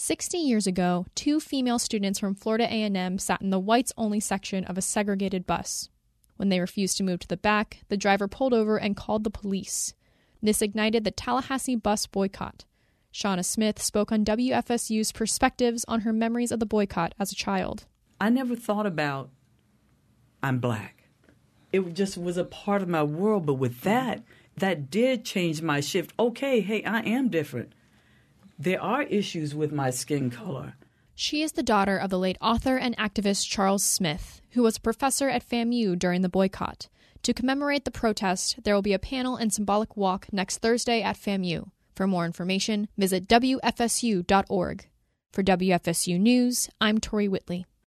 60 years ago, 2 female students from Florida A&M sat in the whites-only section of a segregated bus. When they refused to move to the back, the driver pulled over and called the police. This ignited the Tallahassee bus boycott. Shauna Smith spoke on WFSU's perspectives on her memories of the boycott as a child. I never thought about, I'm black. It just was a part of my world, but with that did change my shift. Okay, hey, I am different. There are issues with my skin color. She is the daughter of the late author and activist Charles Smith, who was a professor at FAMU during the boycott. To commemorate the protest, there will be a panel and symbolic walk next Thursday at FAMU. For more information, visit WFSU.org. For WFSU News, I'm Tori Whitley.